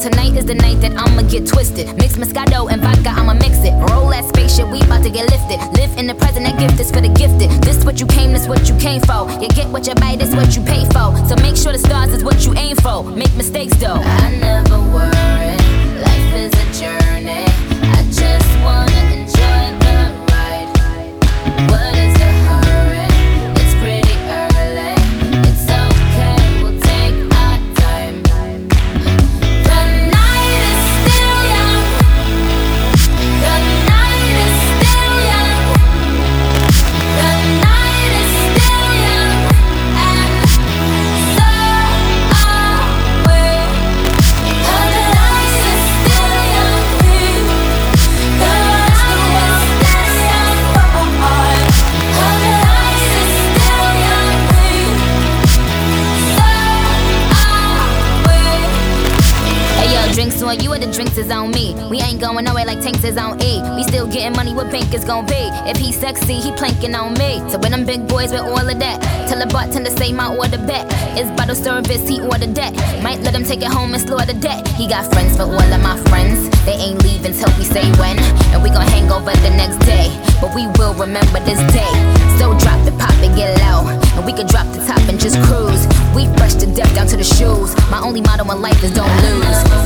tonight is the night that I'ma get twisted. Mix Moscato and vodka, I'ma mix it. Roll that spaceship, we bout to get lifted. Live in the present, that gift is for the gifted. This what you came, this what you came for. You get what you buy, this what you pay for. So make sure the stars is what you aim for. Make mistakes though, I never worry. Life is a journey. I just wanna enjoy the ride. What is the hurry? It's pretty early. It's okay, we'll take our time. The night is still young. The night is still young. The night is still young. And so are we. The night is still young. The night is still young. The night is still young. So are we. Hey yo, drinks on you or the drinks is on me. We ain't going nowhere like tanks is on E. We still getting money, what bank is gon' be? If he sexy, he planking on me. So when them big boys with all of that, tell the bartender say my order back. It's bottle service, he ordered that. Might let him take it home and slaughter that. He got friends for all of my friends. They ain't leaving till we say when. And we gon' hang over the next day. But we will remember this day. So drop the pop and get low. And we could drop the top and just cruise. We fresh to death down to the shoes. My only motto in life is don't lose.